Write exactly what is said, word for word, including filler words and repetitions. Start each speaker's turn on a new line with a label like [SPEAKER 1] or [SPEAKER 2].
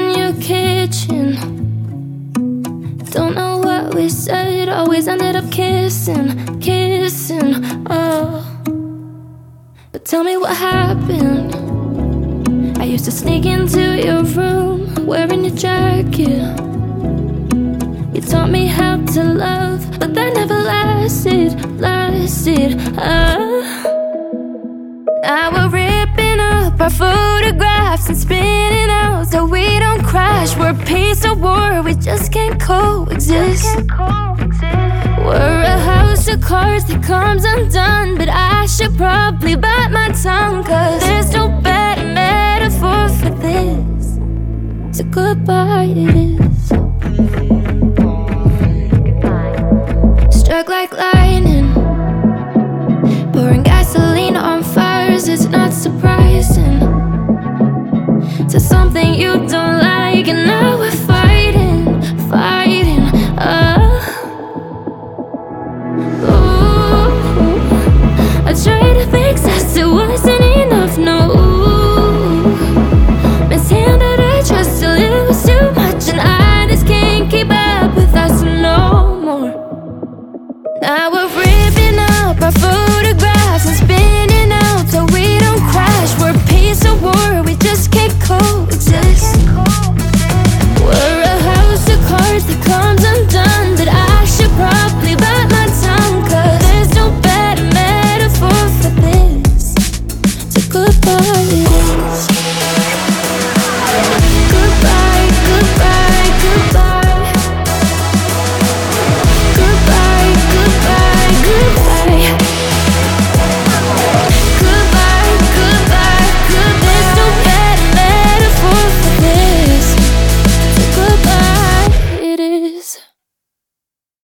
[SPEAKER 1] in your kitchen. Don't know what we said, always ended up kissing, kissing, oh. But tell me what happened. I used to sneak into your room, wearing your jacket. You taught me how to love, but that never lasted, lasted, oh. Now we're ripping up our photographs and spinning out so we don't crash. We're a piece of war, we just can't coexist. We're a house of cards that comes undone, but I should probably bite my tongue, cause there's no better metaphor for this. So goodbye it is. Struck like lightning, pouring gasoline on fires. It's not surprising to something you don't like.